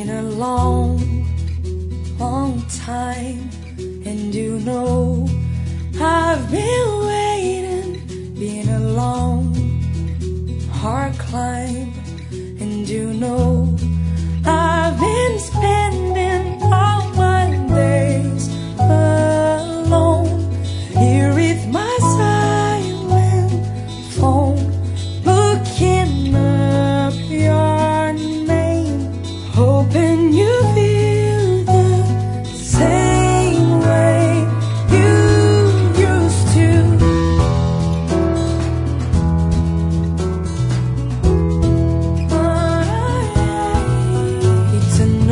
been a long, long time, and you know I've been waiting. Been a long, hard climb, and you know I've been spending all my days alone here with my silent phone, looking up your name, hoping you feel the same way you used to. It's an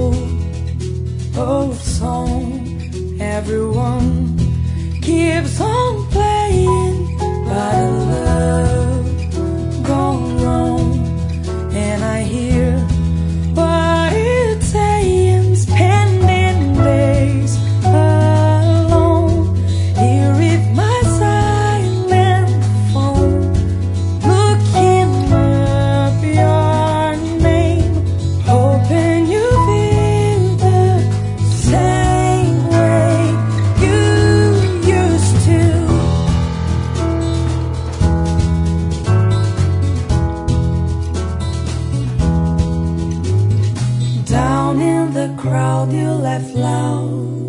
old song everyone keeps on playing, but a love gone wrong, and I hear what it's saying, spending days alone here with my silent phone, looking up your name, hoping you feel the same way you used to. Down in the crowd you laugh loud,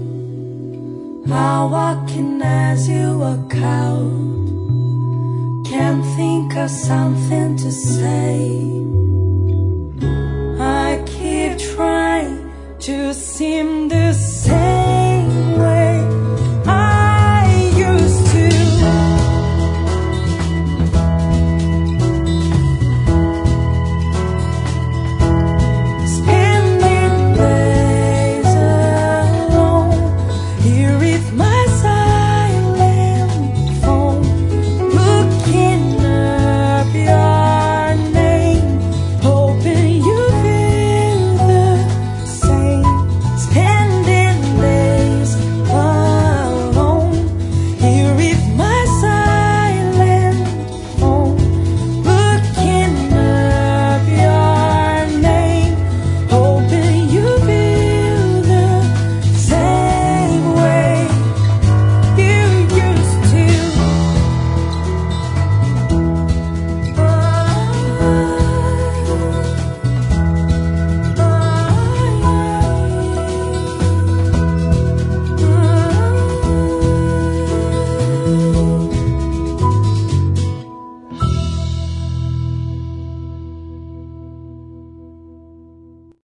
I'm walking as you walk out, can't think of something to say. I keep trying to seem the